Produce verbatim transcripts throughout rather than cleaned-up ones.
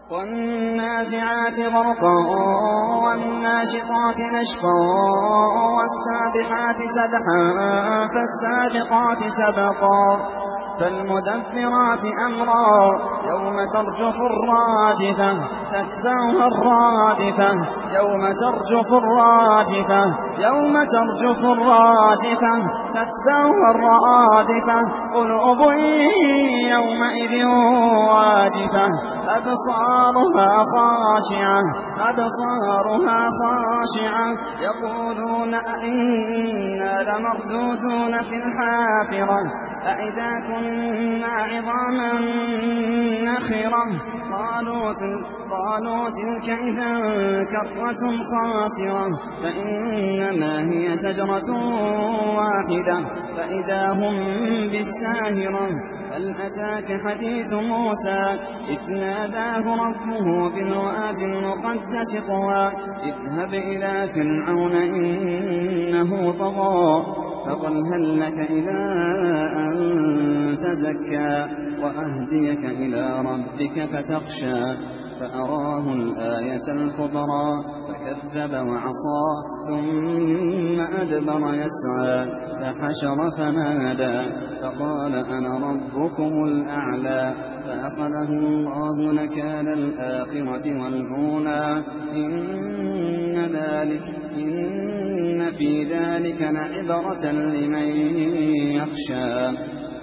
والنازعات غرقا والناشطات نشطا والسابحات سبحا فالسابقات سبقا فالمدبرات أمرا يوم ترجف الراجفة تتبعها الرادفة يوم ترجف الراجفة يوم ترجف الراجفة تتبعها الرادفة قلوب يومئذ واجفة أبصارها خاشعة أبصارها خاشعة يقولون أئنا لمردودون في الحافرة أئذا كنا عظاما نخرة قالوا قالوا تلك إذا كرة خاسرة فإنما هي زجرة واحدة فإذا هم بالساهرة هل أتاك حديث موسى إذ ناداه ربه بالوادي المقدس طوى اذهب إلى فرعون إنه طغى فقل هل لك إلى أن تزكى وأهديك إلى ربك فتخشى فأراه الآية الكبرى فكذب وعصى ثم أدبر يسعى فحشر فنادى فقال أنا ربكم الأعلى فأخذه الله نكال الآخرة والأولى إن ذلك إن في ذلك لعبرة لمن يخشى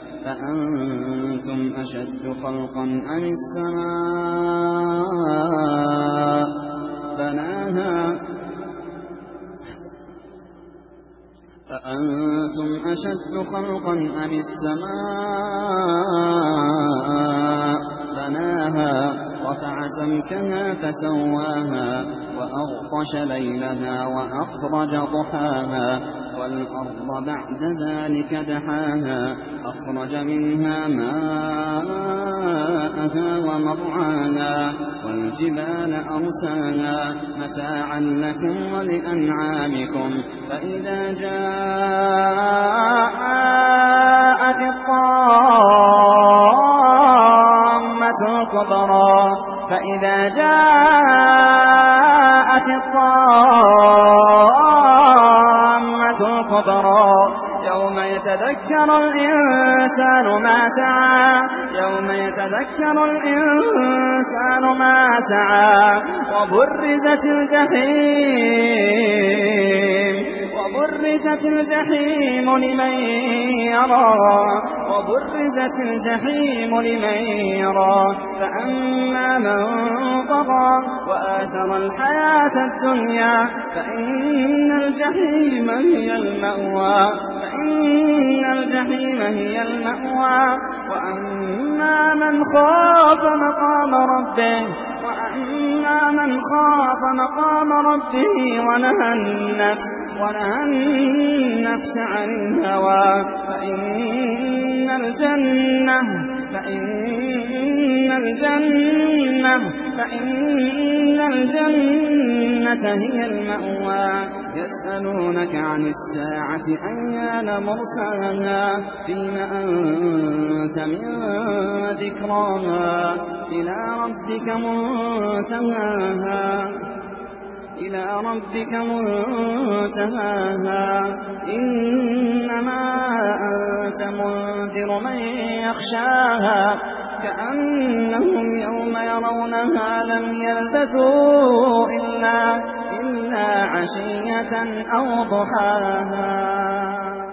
أأنتم أشد خلقا أم السماء بناها أأنتم أشد خلقا أم السماء بناها رفع سمكها فسواها وأغطش ليلها وأخرج ضحاها والأرض بعد ذلك دحاها أخرج منها ماءها ومرعاها والجبال أرساها متاعا لكم ولأنعامكم فإذا جاءت الطامة الكبرى فإذا جاءت الطامة الكبرى يوم يتذكر الإنسان ما سعى يوم يتذكر الإنسان ما سعى وبرزت الجحيم وبرزت الجحيم لمن يرى وبرزت الجحيم لمن يرى فأما من طغى وآثر الحياة الدنيا فإن الجحيم هي المأوى فإن الجحيم هي المأوى وأما من خاف مقام ربه وأما من خاف مقام ربه ونهى النفس ونهى النفس عن الهوى فإن الجنة فإن الجنة فإن الجنة هي المأوى يسألونك عن الساعة أيان مرساها فيم أنت من ذكراها إلى ربك منتهاها إلى ربك منتهاها إنما أنت منذر من يخشاها كأنهم يوم يرونها لم يلبثوا إلا, إلا عشية أو ضحاها.